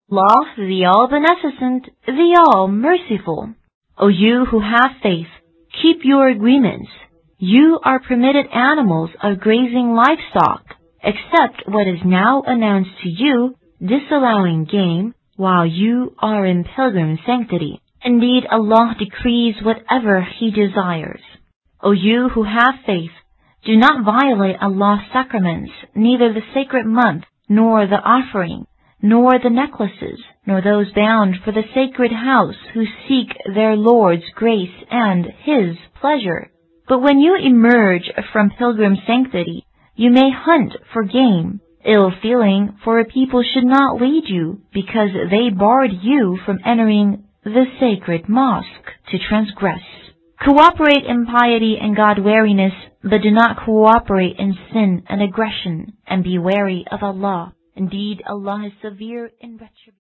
Allah, the All-Beneficent, the All-Merciful. O you who have faith, keep your agreements. You are permitted animals of grazing livestock, except what is now announced to you, disallowing game, while you are in pilgrim sanctity. Indeed, Allah decrees whatever He desires. O you who have faith, do not violate Allah's sacraments, neither the sacred month, nor the offering, nor the necklaces, nor those bound for the sacred house who seek their Lord's grace and His pleasure. But when you emerge from pilgrim sanctity, you may hunt for game. Ill feeling for a people should not lead you, because they barred you from entering the sacred mosque to transgress. Cooperate in piety and God-wariness, but do not cooperate in sin and aggression, and be wary of Allah. Indeed, Allah is severe in retribution.